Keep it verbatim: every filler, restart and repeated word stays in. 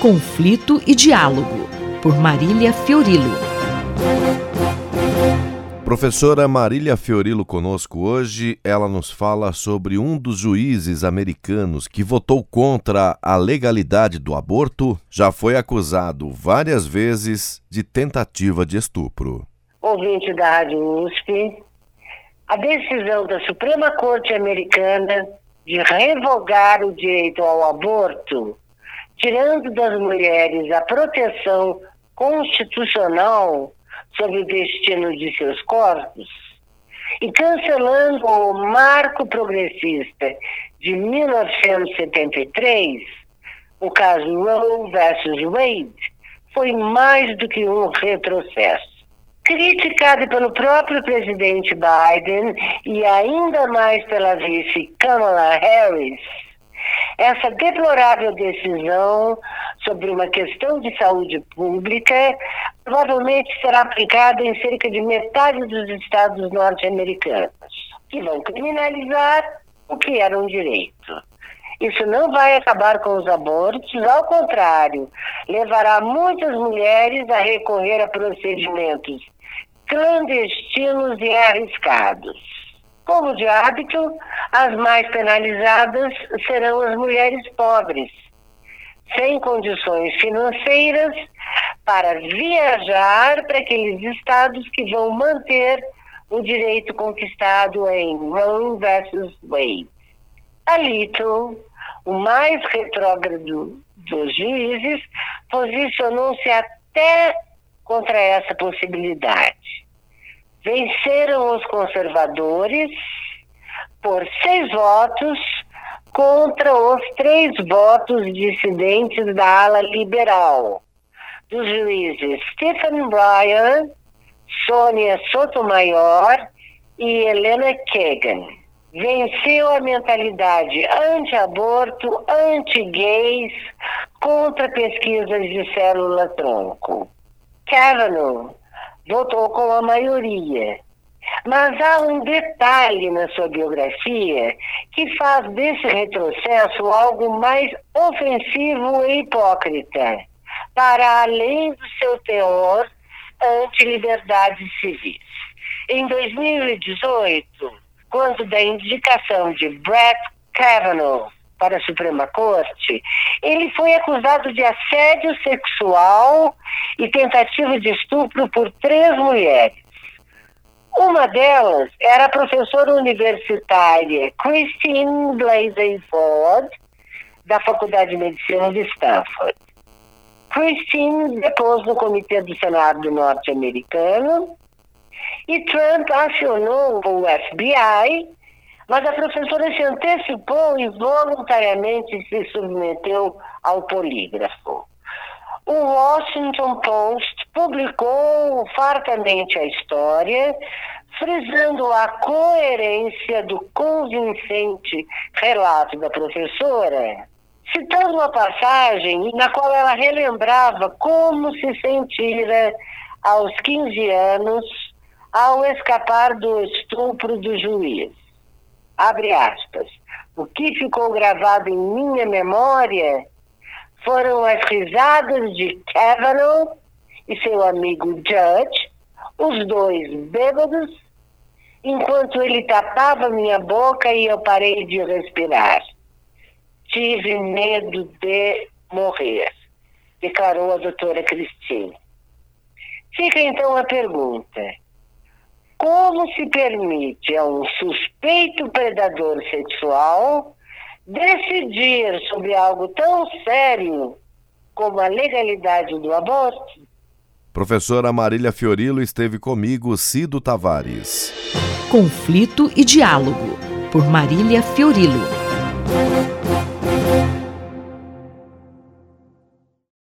Conflito e Diálogo, por Marília Fiorilo. Professora Marília Fiorilo conosco hoje. Ela nos fala sobre um dos juízes americanos que votou contra a legalidade do aborto. Já foi acusado várias vezes de tentativa de estupro. Ouvinte da Rádio U S P, a decisão da Suprema Corte Americana de revogar o direito ao aborto, tirando das mulheres a proteção constitucional sobre o destino de seus corpos e cancelando o marco progressista de mil novecentos e setenta e três, o caso Roe versus Wade, foi mais do que um retrocesso. Criticado pelo próprio presidente Biden e ainda mais pela vice Kamala Harris, essa deplorável decisão sobre uma questão de saúde pública provavelmente será aplicada em cerca de metade dos estados norte-americanos, que vão criminalizar o que era um direito. Isso não vai acabar com os abortos, ao contrário, levará muitas mulheres a recorrer a procedimentos clandestinos e arriscados. Como de hábito, as mais penalizadas serão as mulheres pobres, sem condições financeiras para viajar para aqueles estados que vão manter o direito conquistado em Roe versus Wade. Alito, o mais retrógrado dos juízes, posicionou-se até contra essa possibilidade. Venceram os conservadores por seis votos contra os três votos dissidentes da ala liberal, dos juízes Stephen Breyer, Sônia Sotomayor e Elena Kagan. Venceu a mentalidade anti-aborto, anti-gays, contra pesquisas de célula-tronco. Kavanaugh votou com a maioria. Mas há um detalhe na sua biografia que faz desse retrocesso algo mais ofensivo e hipócrita, para além do seu teor anti-liberdades civis. Em dois mil e dezoito, quando da indicação de Brett Kavanaugh para a Suprema Corte, ele foi acusado de assédio sexual e tentativa de estupro por três mulheres. Uma delas era a professora universitária Christine Blasey Ford, da Faculdade de Medicina de Stanford. Christine depôs no Comitê do Senado norte-americano e Trump acionou o F B I, mas a professora se antecipou e voluntariamente se submeteu ao polígrafo. O Washington Post publicou fartamente a história, frisando a coerência do convincente relato da professora, citando uma passagem na qual ela relembrava como se sentira aos quinze anos ao escapar do estupro do juiz. Abre aspas. O que ficou gravado em minha memória foram as risadas de Kavanaugh e seu amigo Judge, os dois bêbados, enquanto ele tapava minha boca e eu parei de respirar. Tive medo de morrer, declarou a doutora Christine. Fica então a pergunta: como se permite a um suspeito predador sexual decidir sobre algo tão sério como a legalidade do aborto? Professora Marília Fiorilo esteve comigo, Cido Tavares. Conflito e Diálogo, por Marília Fiorilo.